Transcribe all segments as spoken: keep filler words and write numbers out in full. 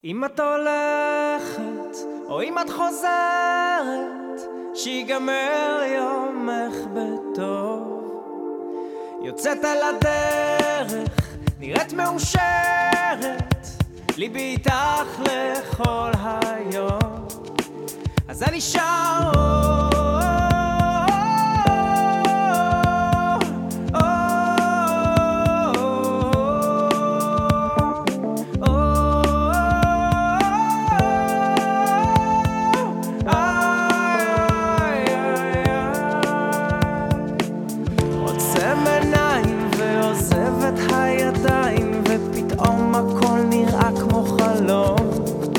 אם את הולכת, או אם את חוזרת, שיגמר יומך בטוב. יוצאת על הדרך, נראית מאושרת, ליבי איתך לכל היום. אז אני שר הידיים ופתאום הכל נראה כמו חלום.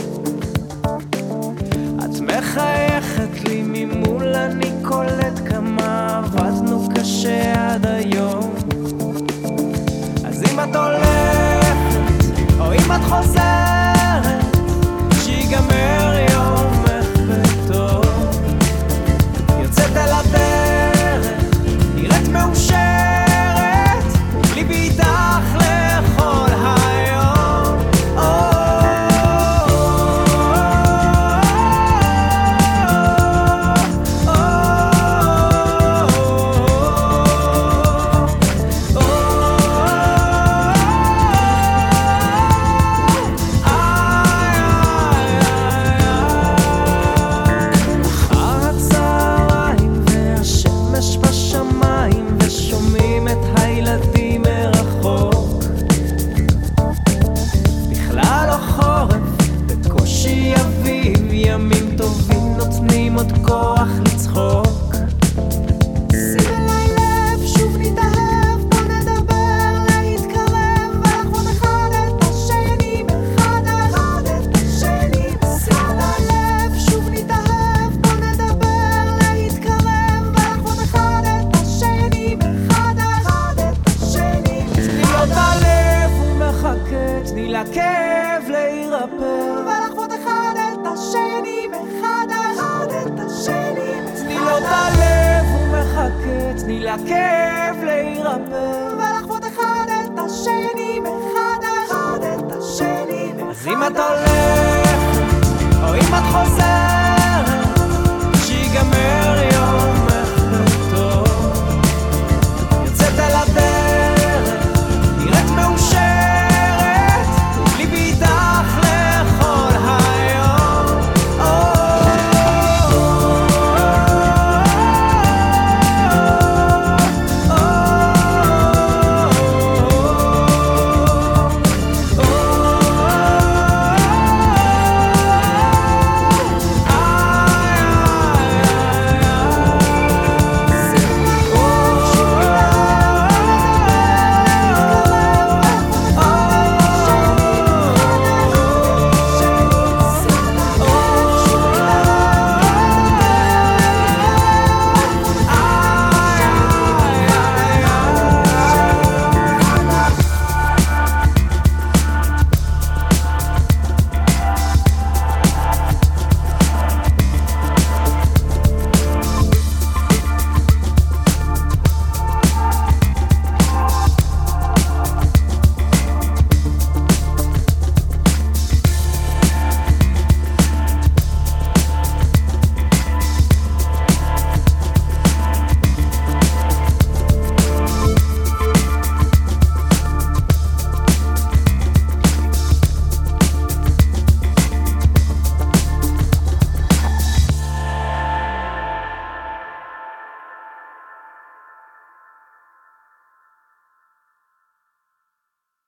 את מחייכת לי ממול, אני קולט כמה עבדנו קשה עד היום. אז אם את הולכת או אם את חוזרת, שיגמר יומך בטוב. יוצאת על הדרך, נראית מאושרת, ליבי איתך לכל היום. אחר הצהריים והשמש בשמיים, ושומעים את הילדים מרחוק. בכלל לא חורף, בקושי אביב, ימים טובים נותנים עוד כוח לצחוק. שים אליי לב, שוב נתאהב, בוא נדבר, להתקרב, ולחוות אחד את השני, אחד אחד את השני. שים אליי לב, שוב נתאהב, בוא נדבר, להתקרב, ולחוות אחד את השני, אחד אחד את השני. תני לו את הלב, הוא מחכה, תני לכאב להירפא, ולחוות אחד את השני, אחד אחד את השני. תני לו את הלב, הוא מחכה, תני לכאב להירפא, ולחוות אחד את השני, אחד אחד את השני. אז אם את הולכת או אם את חוזרת,